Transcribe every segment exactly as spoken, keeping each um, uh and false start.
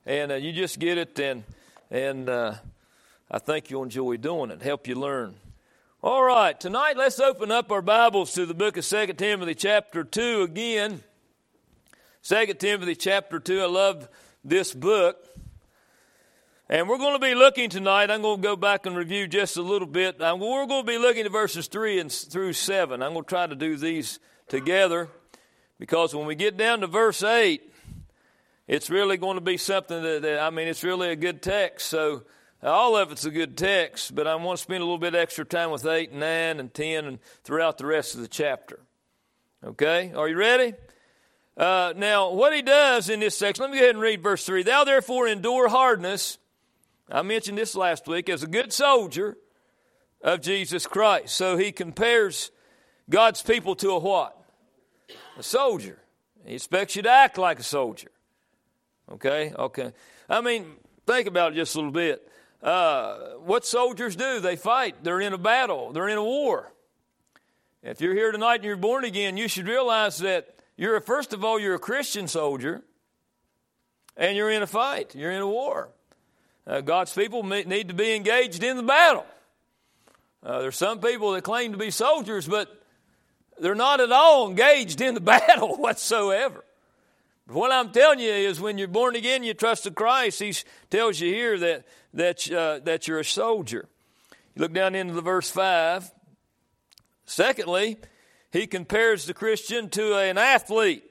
And uh, you just get it, and and uh, I think you'll enjoy doing it, help you learn. All right, tonight let's open up our Bibles to the book of Second Timothy chapter two again. Second Timothy chapter two, I love this book. And we're going to be looking tonight, I'm going to go back and review just a little bit. We're going to be looking at verses three and through seven. I'm going to try to do these together because when we get down to verse eight, it's really going to be something that, that I mean, it's really a good text. So all of it's a good text, but I want to spend a little bit extra time with eight and nine and ten and throughout the rest of the chapter. Okay, are you ready? Uh, now, what he does in this section, let me go ahead and read verse three. Thou therefore endure hardness, I mentioned this last week, as a good soldier of Jesus Christ. So he compares God's people to a what? A soldier. He expects you to act like a soldier. Okay, okay. I mean, think about it just a little bit. Uh, what soldiers do, they fight. They're in a battle. They're in a war. If you're here tonight and you're born again, you should realize that you're, a, first of all, you're a Christian soldier, and you're in a fight. You're in a war. Uh, God's people need to be engaged in the battle. Uh, there's some people that claim to be soldiers, but they're not at all engaged in the battle whatsoever. But what I'm telling you is when you're born again, you trust in Christ, he tells you here that, that, uh, that you're a soldier. You look down into the verse five. Secondly, he compares the Christian to an athlete.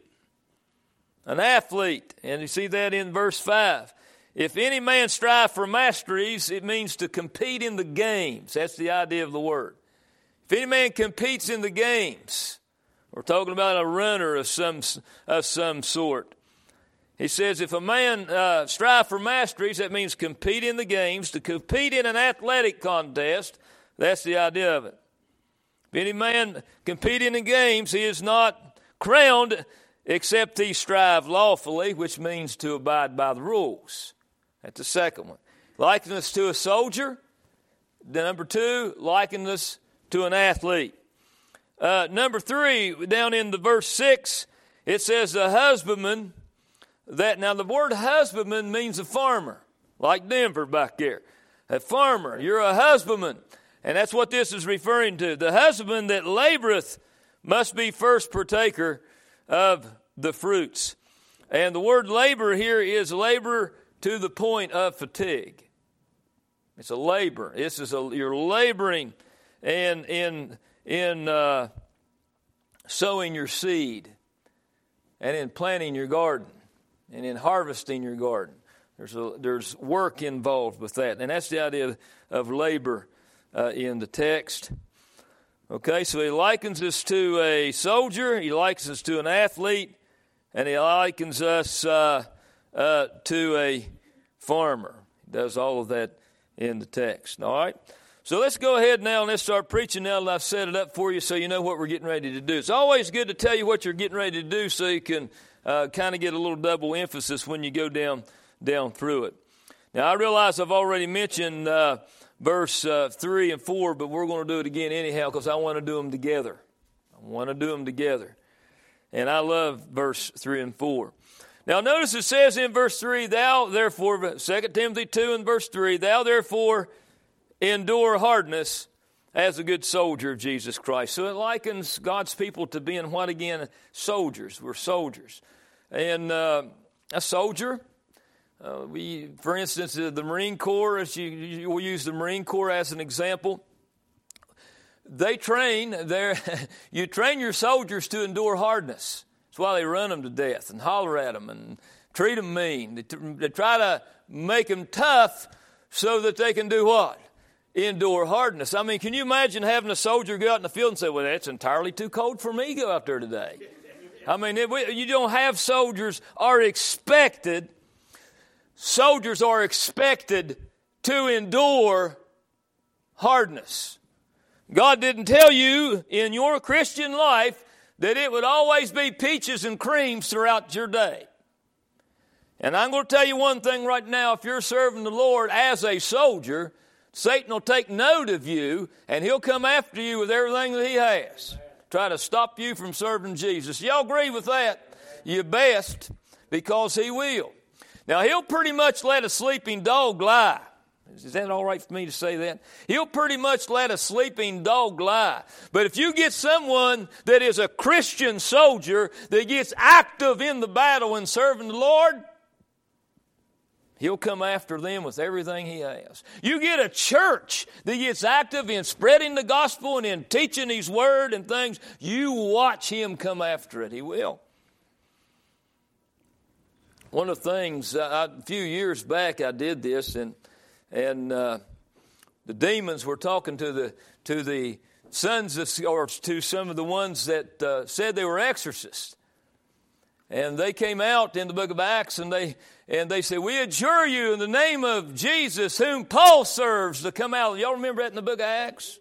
An athlete. And you see that in verse five. If any man strive for masteries, it means to compete in the games. That's the idea of the word. If any man competes in the games, we're talking about a runner of some of some sort. He says if a man uh, strive for masteries, that means compete in the games. To compete in an athletic contest, that's the idea of it. If any man compete in the games, he is not crowned except he strive lawfully, which means to abide by the rules. That's the second one. Likeness to a soldier. The number two, likeness to an athlete. Uh, number three, down in the verse six, it says a husbandman. That now the word husbandman means a farmer, like Denver back there. A farmer. You're a husbandman. And that's what this is referring to. The husbandman that laboreth must be first partaker of the fruits. And the word labor here is labor to the point of fatigue. It's a labor. This is a you're laboring and in in uh, sowing your seed, and in planting your garden, and in harvesting your garden. There's a, there's work involved with that, and that's the idea of, of labor uh, in the text. Okay, so he likens us to a soldier, he likens us to an athlete, and he likens us uh, uh, to a farmer. He does all of that in the text. All right? So let's go ahead now and let's start preaching now that I've set it up for you so you know what we're getting ready to do. It's always good to tell you what you're getting ready to do so you can uh, kind of get a little double emphasis when you go down, down through it. Now, I realize I've already mentioned uh, verse uh, three and four, but we're going to do it again anyhow because I want to do them together. I want to do them together. And I love verse three and four. Now, notice it says in verse three, thou therefore, Second Timothy two and verse three, thou therefore endure hardness as a good soldier of Jesus Christ. So it likens God's people to being what again? Soldiers. We're soldiers. And uh, a soldier, uh, we, for instance, uh, the Marine Corps, as you, you will use the Marine Corps as an example. They train, you train your soldiers to endure hardness. That's why they run them to death and holler at them and treat them mean. They, they try to make them tough so that they can do what? Endure hardness. I mean, can you imagine having a soldier go out in the field and say, well, that's entirely too cold for me to go out there today. I mean, it, we, you don't have soldiers are expected, soldiers are expected to endure hardness. God didn't tell you in your Christian life that it would always be peaches and creams throughout your day. And I'm going to tell you one thing right now. If you're serving the Lord as a soldier, Satan will take note of you, and he'll come after you with everything that he has. Try to stop you from serving Jesus. Y'all agree with that? You best, because he will. Now, he'll pretty much let a sleeping dog lie. Is that all right for me to say that? He'll pretty much let a sleeping dog lie. But if you get someone that is a Christian soldier that gets active in the battle and serving the Lord, he'll come after them with everything he has. You get a church that gets active in spreading the gospel and in teaching His Word and things, you watch him come after it. He will. One of the things, uh, a few years back I did this, and and uh, the demons were talking to the to the sons of, or to some of the ones that uh, said they were exorcists. And they came out in the book of Acts, and they and they said, "We adjure you in the name of Jesus, whom Paul serves, to come out." Y'all remember that in the book of Acts?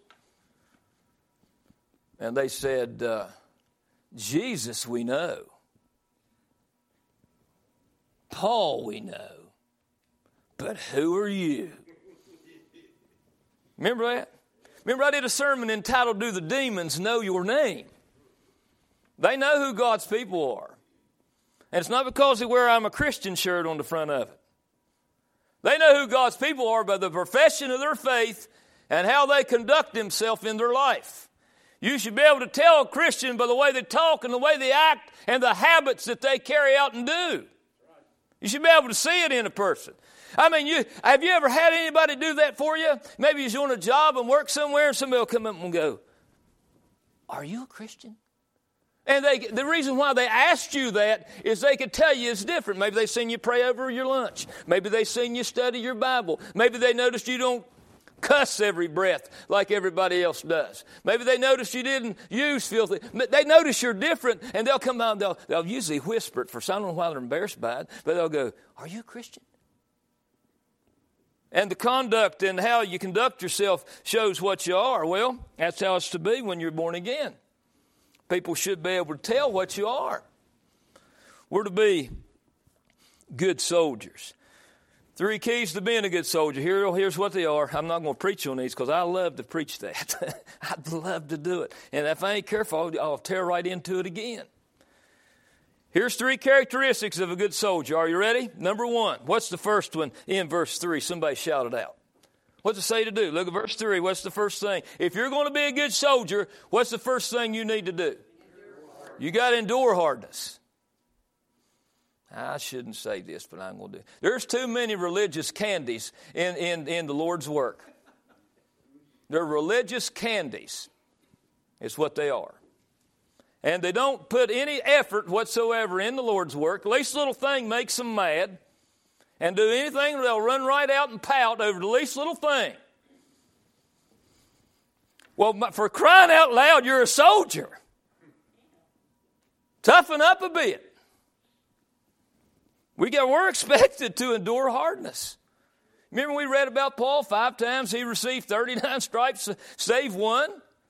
And they said, uh, "Jesus we know. Paul we know. But who are you?" Remember that? Remember I did a sermon entitled, "Do the Demons Know Your Name?" They know who God's people are. And it's not because they wear "I'm a Christian" shirt on the front of it. They know who God's people are by the profession of their faith and how they conduct themselves in their life. You should be able to tell a Christian by the way they talk and the way they act and the habits that they carry out and do. You should be able to see it in a person. I mean, you have you ever had anybody do that for you? Maybe you're on a job and work somewhere, and somebody will come up and go, "Are you a Christian?" And they, the reason why they asked you that is they could tell you it's different. Maybe they've seen you pray over your lunch. Maybe they've seen you study your Bible. Maybe they noticed you don't cuss every breath like everybody else does. Maybe they noticed you didn't use filthy. They notice you're different, and they'll come out and they'll, they'll usually whisper it for some. I don't know why they're embarrassed by it, but they'll go, "Are you a Christian?" And the conduct and how you conduct yourself shows what you are. Well, that's how it's to be when you're born again. People should be able to tell what you are. We're to be good soldiers. Three keys to being a good soldier. Here, here's what they are. I'm not going to preach on these because I love to preach that. I'd love to do it. And if I ain't careful, I'll, I'll tear right into it again. Here's three characteristics of a good soldier. Are you ready? Number one. What's the first one in verse three? Somebody shout it out. What's it say to do? Look at verse three. What's the first thing? If you're going to be a good soldier, what's the first thing you need to do? You got to endure hardness. I shouldn't say this, but I'm going to do it. There's too many religious candies in, in, in the Lord's work. They're religious candies. It's what they are. And they don't put any effort whatsoever in the Lord's work. The least little thing makes them mad. And do anything, they'll run right out and pout over the least little thing. Well, for crying out loud, you're a soldier. Toughen up a bit. We got, we're expected to endure hardness. Remember we read about Paul, five times he received thirty-nine stripes, save one.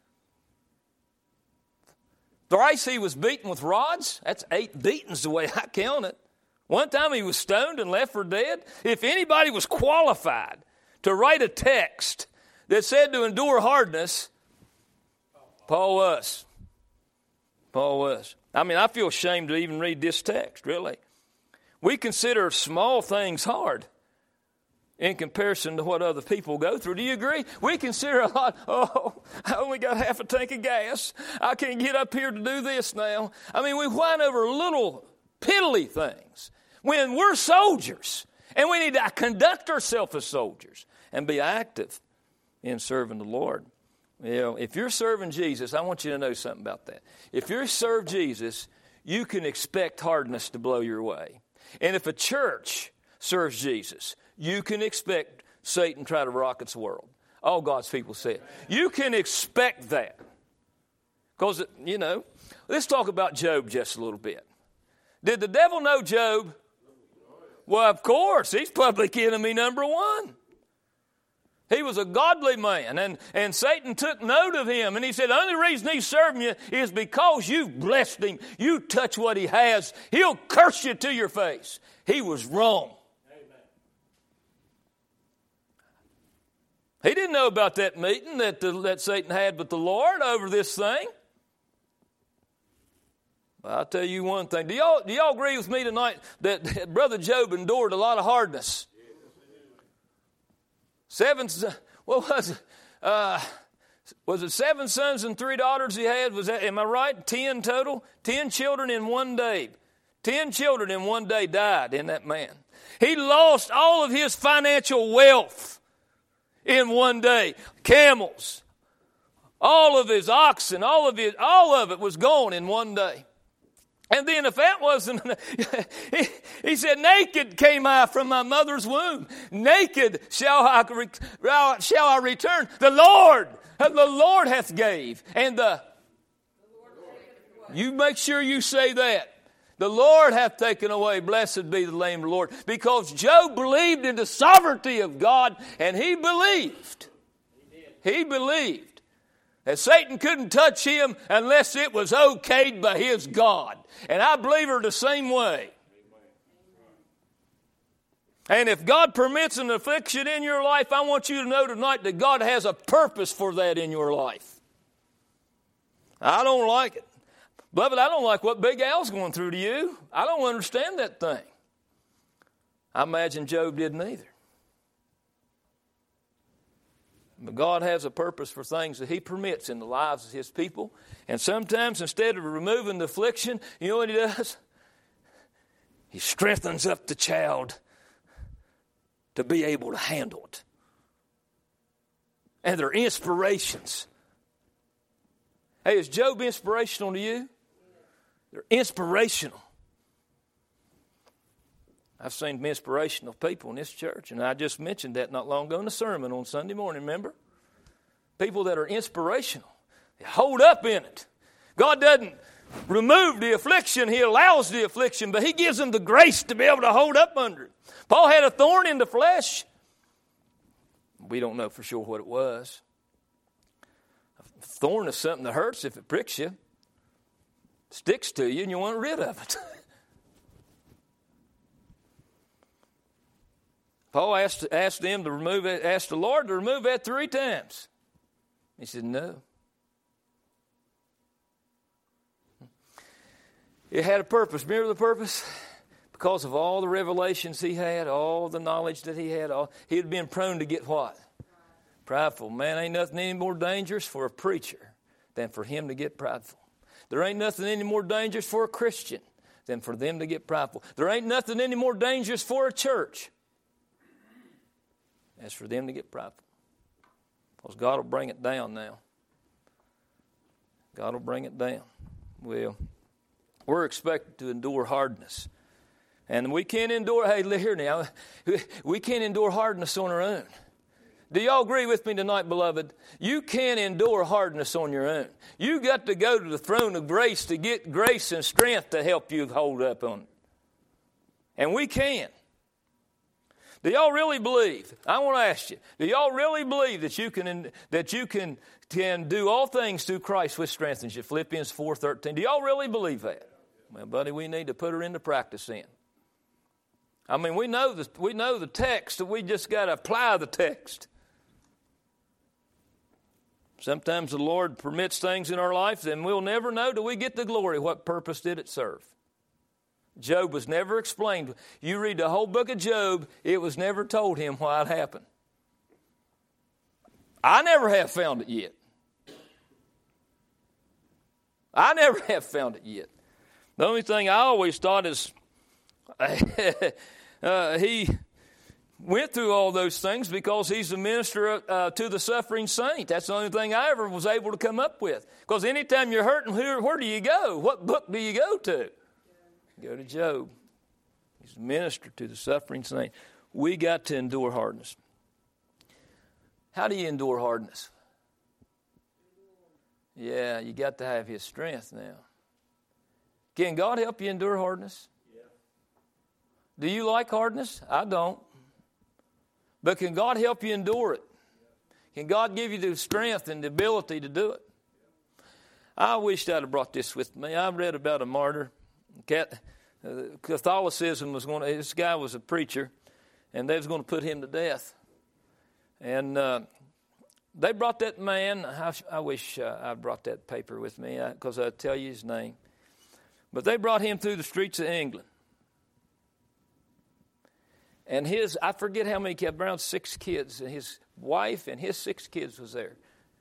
Thrice he was beaten with rods. That's eight beatings the way I count it. One time he was stoned and left for dead. If anybody was qualified to write a text that said to endure hardness, Paul was. Paul was. I mean, I feel ashamed to even read this text, really. We consider small things hard in comparison to what other people go through. Do you agree? We consider a lot, oh, I only got half a tank of gas. I can't get up here to do this now. I mean, we whine over little piddly things when we're soldiers. And we need to conduct ourselves as soldiers and be active in serving the Lord. You know, if you're serving Jesus, I want you to know something about that. If you serve Jesus, you can expect hardness to blow your way. And if a church serves Jesus, you can expect Satan to try to rock its world. All God's people say it. You can expect that. Because, you know, let's talk about Job just a little bit. Did the devil know Job? Well, of course. He's public enemy number one. He was a godly man, and, and Satan took note of him. And he said, the only reason he's serving you is because you've blessed him. You touch what he has, he'll curse you to your face. He was wrong. Amen. He didn't know about that meeting that, the, that Satan had with the Lord over this thing. Well, I'll tell you one thing. Do y'all, do y'all agree with me tonight that, that Brother Job endured a lot of hardness? Seven, what was it? Uh, was it seven sons and three daughters he had? Was that, am I right? Ten total? Ten children in one day. Ten children in one day died in that man. He lost all of his financial wealth in one day. Camels, all of his oxen, all of it, all of it was gone in one day. And then if that wasn't, he, he said, naked came I from my mother's womb. Naked shall I, shall I return. The Lord, the Lord hath gave. And the, you make sure you say that. The Lord hath taken away. Blessed be the name of the Lord. Because Job believed in the sovereignty of God, and he believed. He believed that Satan couldn't touch him unless it was okayed by his God. And I believe her the same way. And if God permits an affliction in your life, I want you to know tonight that God has a purpose for that in your life. I don't like it. Beloved, I don't like what Big Al's going through to you. I don't understand that thing. I imagine Job didn't either. But God has a purpose for things that He permits in the lives of His people. And sometimes instead of removing the affliction, you know what He does? He strengthens up the child to be able to handle it. And they're inspirations. Hey, is Job inspirational to you? They're inspirational. I've seen some inspirational people in this church, and I just mentioned that not long ago in a sermon on Sunday morning, remember? People that are inspirational. They hold up in it. God doesn't remove the affliction. He allows the affliction, but He gives them the grace to be able to hold up under it. Paul had a thorn in the flesh. We don't know for sure what it was. A thorn is something that hurts if it pricks you. Sticks to you and you want rid of it. Paul asked, asked them to remove it, asked the Lord to remove that three times. He said, no. It had a purpose. Remember the purpose? Because of all the revelations he had, all the knowledge that he had, all, he had been prone to get what? Prideful. Man, ain't nothing any more dangerous for a preacher than for him to get prideful. There ain't nothing any more dangerous for a Christian than for them to get prideful. There ain't nothing any more dangerous for a church as for them to get prideful. Because God will bring it down now. God will bring it down. Well, we're expected to endure hardness. And we can't endure, hey, here now, we can't endure hardness on our own. Do y'all agree with me tonight, beloved? You can't endure hardness on your own. You got to go to the throne of grace to get grace and strength to help you hold up on it. And we can. Do y'all really believe? I want to ask you. Do y'all really believe that you can that you can can do all things through Christ which strengthens you? Philippians four thirteen. Do y'all really believe that? Well, buddy, we need to put her into practice then. I mean, we know the we know the text, we just got to apply the text. Sometimes the Lord permits things in our life, and we'll never know till we get the glory. What purpose did it serve? Job was never explained. You read the whole book of Job, it was never told him why it happened. I never have found it yet. I never have found it yet. The only thing I always thought is uh, he went through all those things because he's the minister uh, to the suffering saint. That's the only thing I ever was able to come up with. Because anytime you're hurting, where, where do you go? What book do you go to? Go to Job. He's the minister to the suffering saint. We got to endure hardness. How do you endure hardness? Yeah, you got to have His strength now. Can God help you endure hardness? Yeah. Do you like hardness? I don't. But can God help you endure it? Can God give you the strength and the ability to do it? I wished I'd have brought this with me. I read about a martyr. Catholicism was going to, this guy was a preacher, and they was going to put him to death. And uh, they brought that man, I, I wish uh, I brought that paper with me, because I'd tell you his name. But they brought him through the streets of England. And his, I forget how many, he had around six kids. And his wife and his six kids was there.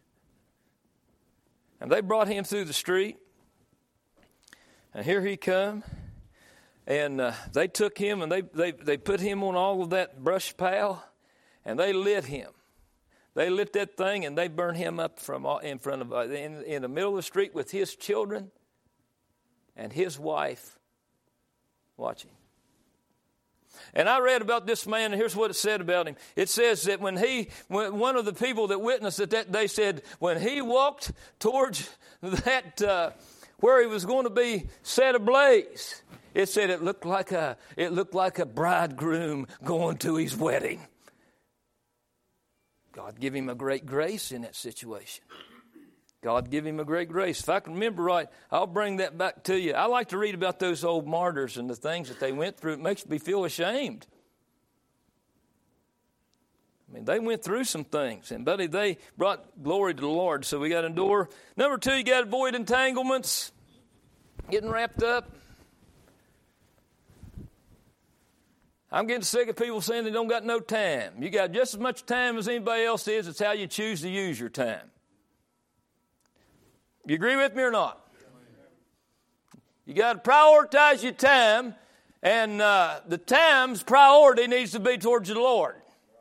And they brought him through the street. And here he come. And uh, they took him and they, they, they put him on all of that brush pile. And they lit him. They lit that thing and they burned him up from all, in front of, uh, in, in the middle of the street with his children and his wife watching. And I read about this man, and here's what it said about him. It says that when he, when one of the people that witnessed it that day said, when he walked towards that, uh, where he was going to be set ablaze, it said it looked like a, it looked like a bridegroom going to his wedding. God give him a great grace in that situation. God give him a great grace. If I can remember right, I'll bring that back to you. I like to read about those old martyrs and the things that they went through. It makes me feel ashamed. I mean, they went through some things, and buddy, they brought glory to the Lord. So we got to endure. Number two, you got to avoid entanglements, getting wrapped up. I'm getting sick of people saying they don't got no time. You got just as much time as anybody else is. It's how you choose to use your time. You agree with me or not? You got to prioritize your time, and uh, the time's priority needs to be towards the Lord.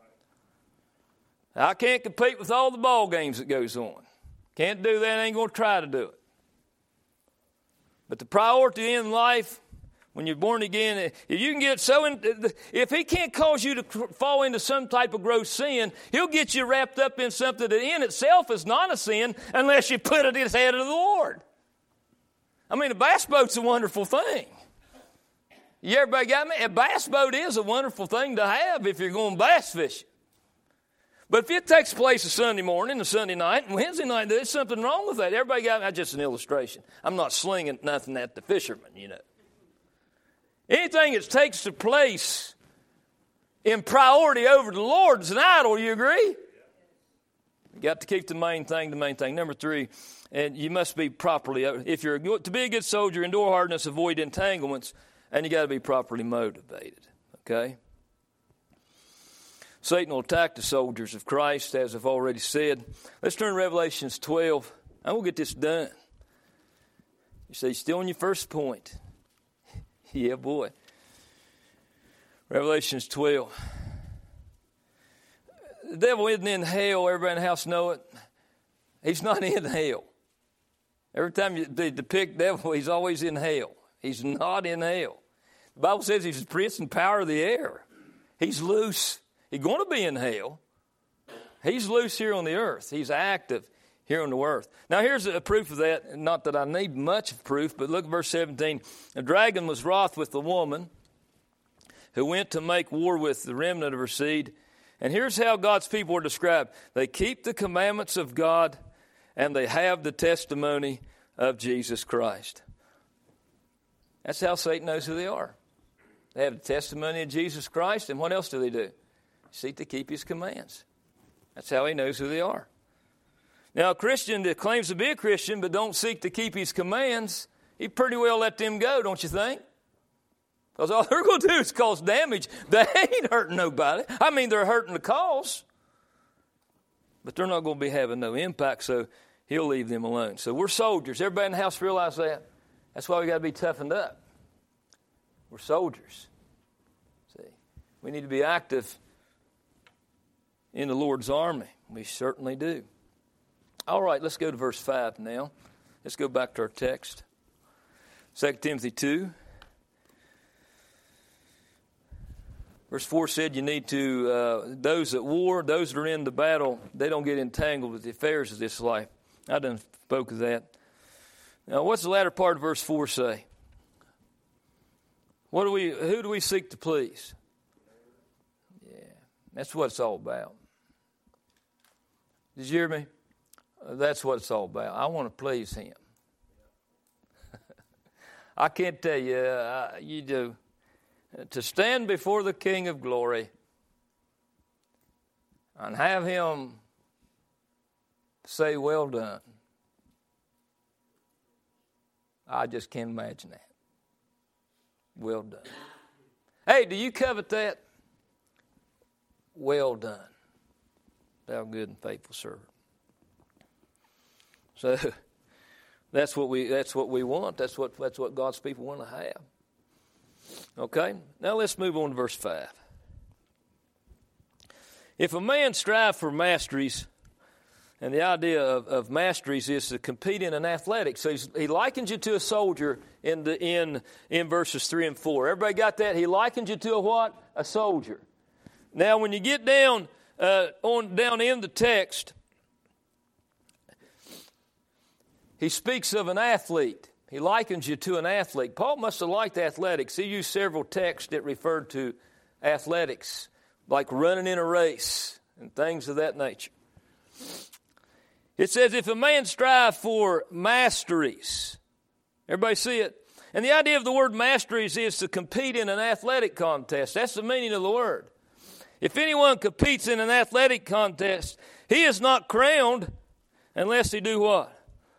I can't compete with all the ball games that goes on. Can't do that. I ain't going to try to do it. But the priority in life, when you're born again, if you can get so in, if he can't cause you to fall into some type of gross sin, he'll get you wrapped up in something that in itself is not a sin unless you put it in the head of the Lord. I mean, a bass boat's a wonderful thing. You everybody got me? A bass boat is a wonderful thing to have if you're going bass fishing. But if it takes place a Sunday morning, a Sunday night, and Wednesday night, there's something wrong with that. Everybody got me? That's just an illustration. I'm not slinging nothing at the fishermen, you know. Anything that takes the place in priority over the Lord is an idol, you agree? You got to keep the main thing the main thing. Number three, and you must be properly, if you're to be a good soldier, endure hardness, avoid entanglements, and you got to be properly motivated, okay? Satan will attack the soldiers of Christ, as I've already said. Let's turn to Revelations twelve. I'm going to get this done. You say, still on your first point. Yeah, boy. Revelations twelve. The devil isn't in hell. Everybody in the house know it. He's not in hell. Every time you depict the devil, he's always in hell. He's not in hell. The Bible says he's the prince and power of the air. He's loose. He's going to be in hell. He's loose here on the earth. He's active here on the earth. Now here's a proof of that. Not that I need much of proof, but look at verse seventeen. The dragon was wroth with the woman who went to make war with the remnant of her seed. And here's how God's people are described. They keep the commandments of God and they have the testimony of Jesus Christ. That's how Satan knows who they are. They have the testimony of Jesus Christ, and what else do they do? Seek to keep his commands. That's how he knows who they are. Now, a Christian that claims to be a Christian but don't seek to keep his commands, he pretty well let them go, don't you think? Because all they're going to do is cause damage. They ain't hurting nobody. I mean, they're hurting the cause, but they're not going to be having no impact, so he'll leave them alone. So we're soldiers. Everybody in the house realize that? That's why we got to be toughened up. We're soldiers. See, we need to be active in the Lord's army. We certainly do. All right, let's go to verse five now. Let's go back to our text. Second Timothy two. Verse four said you need to, uh, those at war, those that are in the battle, they don't get entangled with the affairs of this life. I done spoke of that. Now, what's the latter part of verse four say? What do we? Who do we seek to please? Yeah, that's what it's all about. Did you hear me? That's what it's all about. I want to please him. I can't tell you, uh, you do. To stand before the King of glory and have him say, well done. I just can't imagine that. Well done. Hey, do you covet that? Well done, thou good and faithful servant. So that's what we that's what we want. That's what that's what God's people want to have. Okay? Now let's move on to verse five. If a man strive for masteries, and the idea of, of masteries is to compete in an athletic. So he's, he likens you to a soldier in the in in verses three and four. Everybody got that? He likens you to a what? A soldier. Now, when you get down uh, on down in the text, he speaks of an athlete. He likens you to an athlete. Paul must have liked athletics. He used several texts that referred to athletics, like running in a race and things of that nature. It says, if a man strive for masteries. Everybody see it? And the idea of the word masteries is to compete in an athletic contest. That's the meaning of the word. If anyone competes in an athletic contest, he is not crowned unless he do what?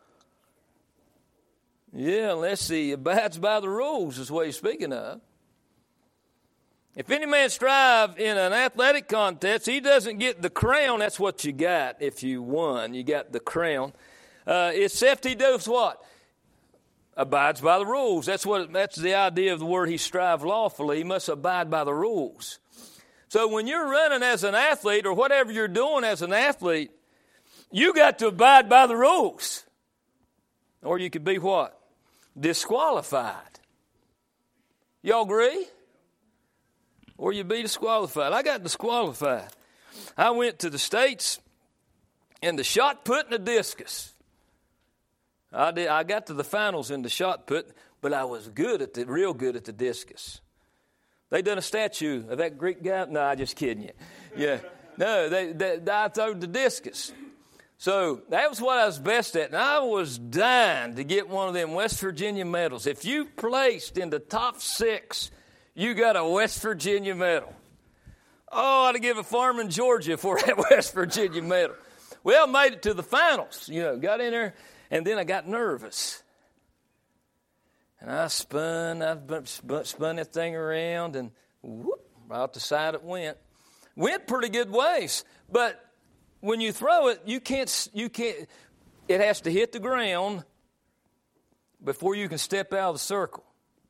Yeah, unless he abides by the rules is what he's speaking of. If any man strive in an athletic contest, he doesn't get the crown. That's what you got if you won. You got the crown. Uh, except he does what? Abides by the rules. That's what. That's the idea of the word he strive lawfully. He must abide by the rules. So when you're running as an athlete or whatever you're doing as an athlete, you got to abide by the rules. Or you could be what? Disqualified. Y'all agree? Or you'd be disqualified. I got disqualified. I went to the States in the shot put and the discus. I did. I got to the finals in the shot put, but I was good at the real good at the discus. They done a statue of that Greek guy. No, I'm just kidding you. Yeah, no, they, they I threw the discus. So that was what I was best at, and I was dying to get one of them West Virginia medals. If you placed in the top six, you got a West Virginia medal. Oh, I'd give a farm in Georgia for that West Virginia medal. Well, made it to the finals, you know, got in there, and then I got nervous. And I spun, I spun that thing around, and whoop, out the side it went. Went pretty good ways, but when you throw it, you can't, you can't, it has to hit the ground before you can step out of the circle.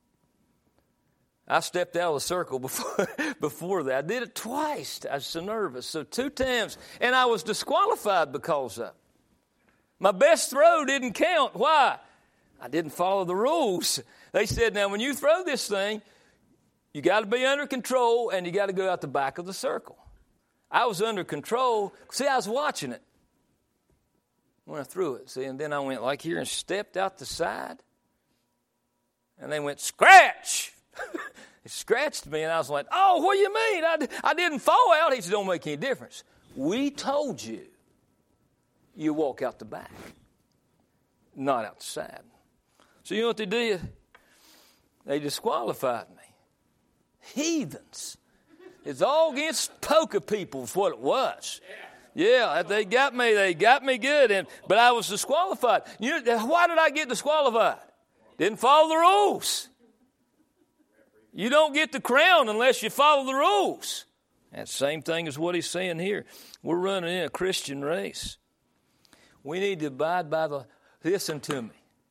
I stepped out of the circle before before that. I did it twice. I was so nervous. So two times. And I was disqualified because of it. My best throw didn't count. Why? I didn't follow the rules. They said, now when you throw this thing, you got to be under control and you got to go out the back of the circle. I was under control. See, I was watching it when I threw it. See, and then I went like here and stepped out the side. And they went, scratch! It scratched me, and I was like, oh, what do you mean? I, I didn't fall out. He said, don't make any difference. We told you you walk out the back, not out the side. So you know what they did? They disqualified me. Heathens. It's all against poker people is what it was. Yeah, they got me. They got me good, and but I was disqualified. You know, why did I get disqualified? Didn't follow the rules. You don't get the crown unless you follow the rules. That same thing is what he's saying here. We're running in a Christian race. We need to abide by the, listen to me.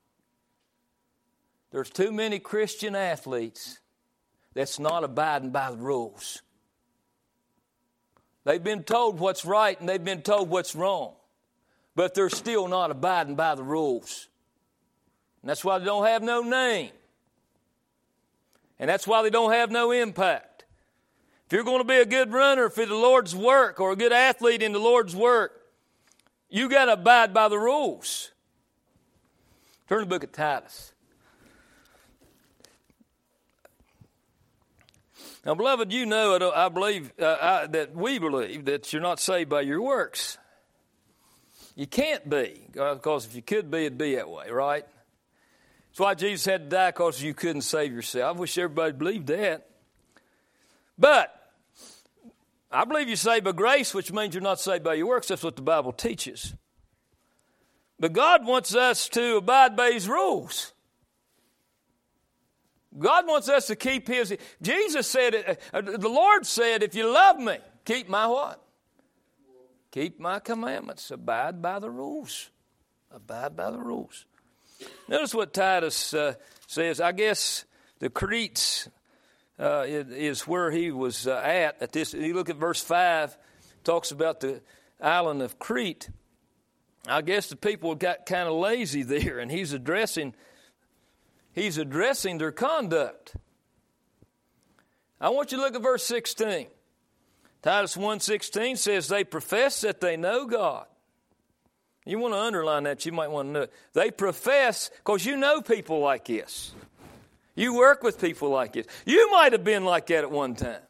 There's too many Christian athletes that's not abiding by the rules. They've been told what's right and they've been told what's wrong. But they're still not abiding by the rules. And that's why they don't have no name. And that's why they don't have no impact. If you're going to be a good runner for the Lord's work or a good athlete in the Lord's work, you got to abide by the rules. Turn to the book of Titus. Now, beloved, you know, I believe uh, I, that we believe that you're not saved by your works. You can't be, because if you could be, it'd be that way, right? That's why Jesus had to die, because you couldn't save yourself. I wish everybody believed that. But I believe you're saved by grace, which means you're not saved by your works. That's what the Bible teaches. But God wants us to abide by His rules. God wants us to keep His. Jesus said, uh, the Lord said, if you love me, keep my what? Keep my commandments. Abide by the rules. Abide by the rules. Notice what Titus uh, says. I guess the Cretes uh, is where he was uh, at. At this, you look at verse five. Talks about the island of Crete. I guess the people got kind of lazy there, and he's addressing. He's addressing their conduct. I want you to look at verse sixteen. Titus one sixteen says, they profess that they know God. You want to underline that, you might want to know it. They profess, because you know people like this. You work with people like this. You might have been like that at one time.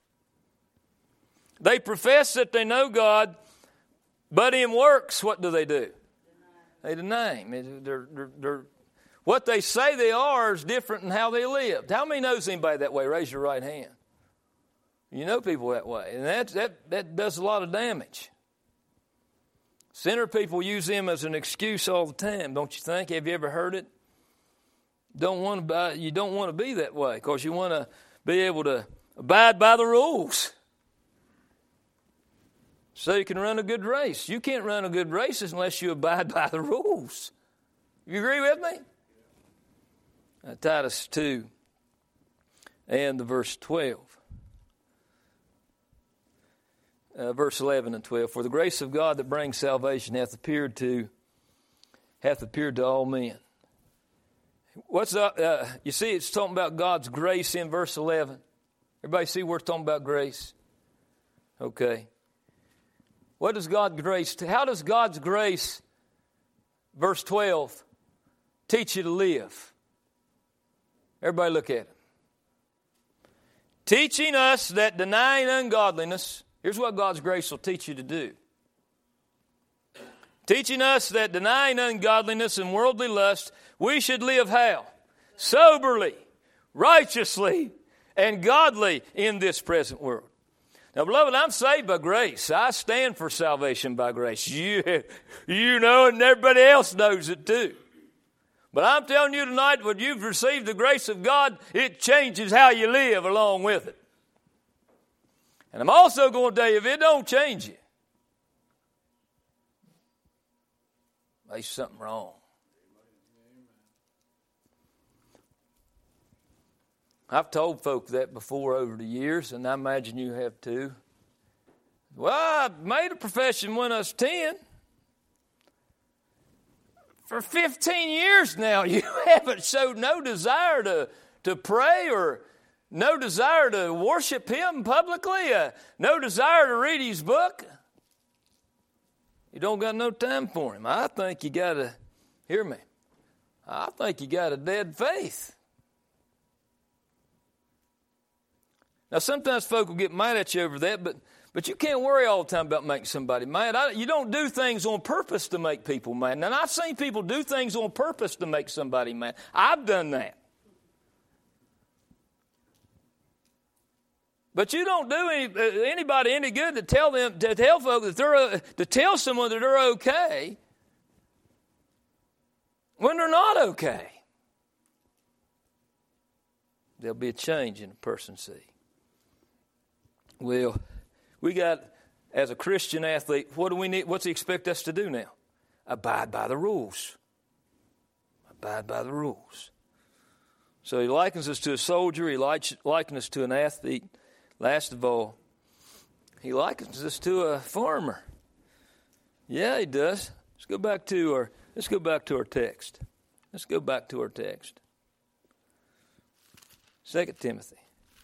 They profess that they know God, but in works, what do they do? They deny Him. They're, they're, they're, what they say they are is different than how they lived. How many knows anybody that way? Raise your right hand. You know people that way. And that, that, that does a lot of damage. Sinner people use them as an excuse all the time, don't you think? Have you ever heard it? Don't want to, you don't want to be that way because you want to be able to abide by the rules so you can run a good race. You can't run a good race unless you abide by the rules. You agree with me? Uh, Titus two and the verse twelve. Uh, verse eleven and twelve. For the grace of God that brings salvation hath appeared to hath appeared to all men. What's up? Uh, you see, it's talking about God's grace in verse eleven. Everybody see where it's talking about grace? Okay. What does God's grace? How does God's grace, verse twelve, teach you to live? Everybody look at it. Teaching us that denying ungodliness. Here's what God's grace will teach you to do. Teaching us that denying ungodliness and worldly lust, we should live how? Soberly, righteously, and godly in this present world. Now, beloved, I'm saved by grace. I stand for salvation by grace. You, you know, and everybody else knows it too. But I'm telling you tonight, when you've received the grace of God, it changes how you live along with it. And I'm also going to tell you, if it don't change you, there's something wrong. I've told folk that before over the years, and I imagine you have too. Well, I made a profession when I was ten. For fifteen years now, you haven't showed no desire to, to pray or no desire to worship Him publicly, uh, no desire to read His book. You don't got no time for Him. I think you got to, hear me, I think you got a dead faith. Now, sometimes folk will get mad at you over that, but, but you can't worry all the time about making somebody mad. I, you don't do things on purpose to make people mad. Now, I've seen people do things on purpose to make somebody mad. I've done that. But you don't do any, uh, anybody any good to tell them to tell folks that they're uh, to tell someone that they're okay when they're not okay. There'll be a change in a person. See. Well, we got as a Christian athlete. What do we need? What's He expect us to do now? Abide by the rules. Abide by the rules. So He likens us to a soldier. He likens us to an athlete. Last of all, He likens us to a farmer. Yeah, He does. Let's go back to our let's go back to our text. Let's go back to our text. Second Timothy.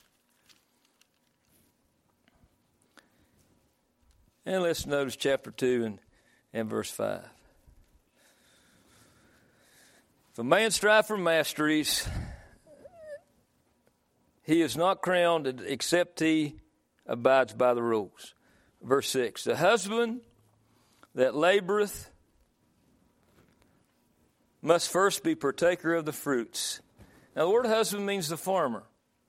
And let's notice chapter two and, and verse five. If a man strive for masteries, he is not crowned except he abides by the rules. Verse six, the husband that laboreth must first be partaker of the fruits. Now, the word husband means the farmer.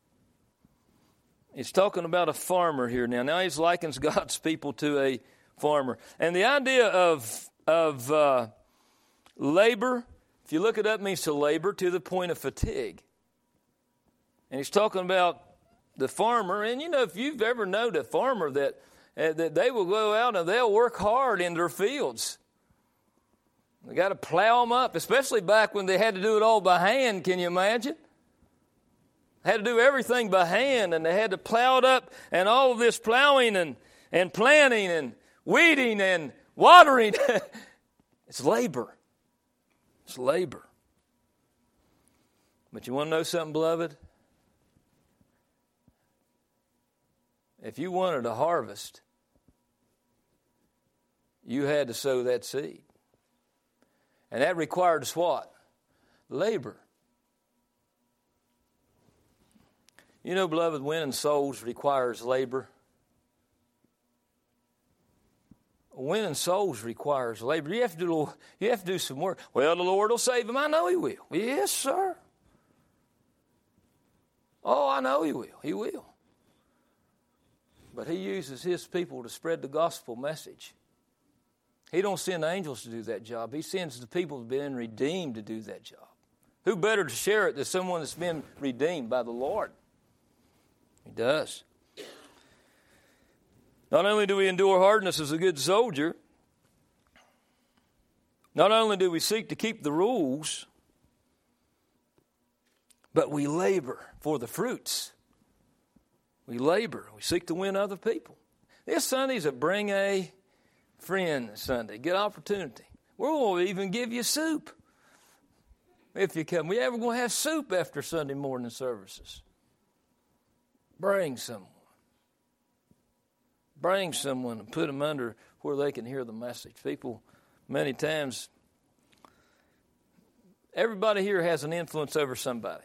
He's talking about a farmer here now. Now, he likens God's people to a farmer. And the idea of, of uh, labor, if you look it up, means to labor to the point of fatigue. And he's talking about the farmer. And, you know, if you've ever known a farmer that, uh, that they will go out and they'll work hard in their fields. They got to plow them up, especially back when they had to do it all by hand. Can you imagine? Had to do everything by hand, and they had to plow it up, and all of this plowing and, and planting and weeding and watering. It's labor. It's labor. But you want to know something, beloved? If you wanted a harvest, you had to sow that seed. And that required us what? Labor. You know, beloved, winning souls requires labor. Winning souls requires labor. You have to do, you have to do some work. Well, the Lord will save them. I know He will. Yes, sir. Oh, I know He will. He will. But He uses His people to spread the gospel message. He don't send angels to do that job. He sends the people who've been redeemed to do that job. Who better to share it than someone that's been redeemed by the Lord? He does. Not only do we endure hardness as a good soldier, not only do we seek to keep the rules, but we labor for the fruits. We labor. We seek to win other people. This Sunday's a Bring a Friend Sunday. Good opportunity. We're going to even give you soup if you come. We're ever going to have soup after Sunday morning services. Bring someone. Bring someone and put them under where they can hear the message. People, many times, everybody here has an influence over somebody.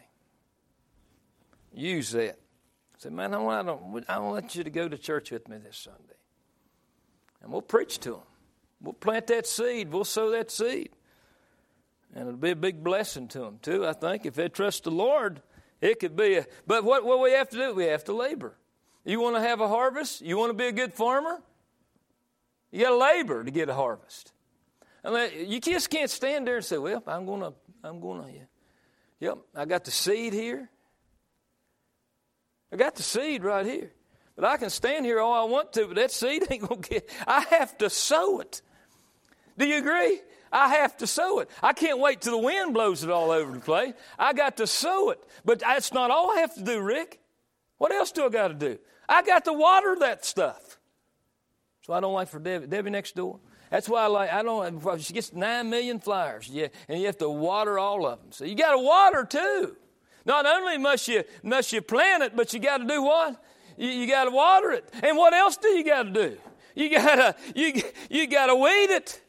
Use that. Say, man, I don't, I don't want you to go to church with me this Sunday. And we'll preach to them. We'll plant that seed. We'll sow that seed. And it'll be a big blessing to them, too, I think. If they trust the Lord, it could be a... But what, what we have to do, we have to labor. You want to have a harvest? You want to be a good farmer? You got to labor to get a harvest. And you just can't stand there and say, well, I'm going to... I'm going to... Yep, I got the seed here. I got the seed right here. But I can stand here all I want to, but that seed ain't going to get... I have to sow it. Do you agree? I have to sow it. I can't wait till the wind blows it all over the place. I got to sow it. But that's not all I have to do, Rick. What else do I got to do? I got to water that stuff. So I don't like for Debbie. Debbie next door. That's why I like, I don't, she gets nine million flowers. Yeah, and you have to water all of them. So you got to water too. Not only must you, must you plant it, but you got to do what? You, you got to water it. And what else do you got to do? You got to, you, you got to weed it.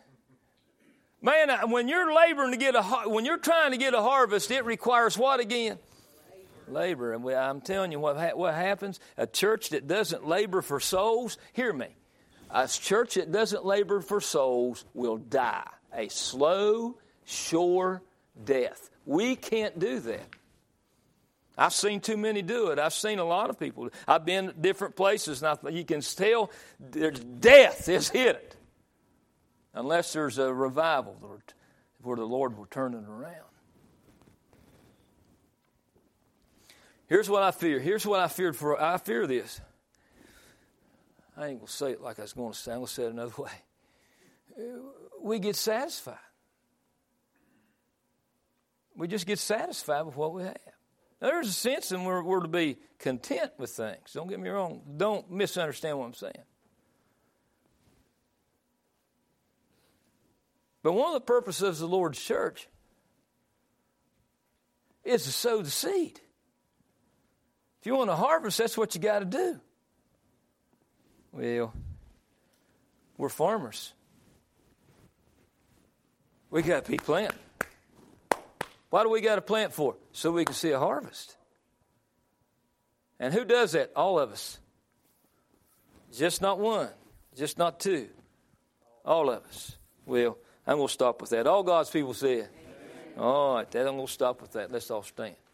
Man, when you're laboring to get a, when you're trying to get a harvest, it requires what again? Labor. And I'm telling you what, what happens. A church that doesn't labor for souls, hear me. A church that doesn't labor for souls will die a slow, sure death. We can't do that. I've seen too many do it. I've seen a lot of people. I've been at different places, and I, you can tell there's death is hit it. Unless there's a revival where the Lord will turn it around. Here's what I fear. Here's what I feared for. I fear this. I ain't going to say it like I was going to say. I'm going to say it another way. We get satisfied. We just get satisfied with what we have. Now, there's a sense in where we're to be content with things. Don't get me wrong. Don't misunderstand what I'm saying. But one of the purposes of the Lord's church is to sow the seed. If you want to harvest, that's what you got to do. Well, we're farmers. We got to be planting. Why do we got to plant for? So we can see a harvest. And who does that? All of us. Just not one. Just not two. All of us. Well, I'm going to stop with that. All God's people said. Amen. All right, I'm going to stop with that. Let's all stand.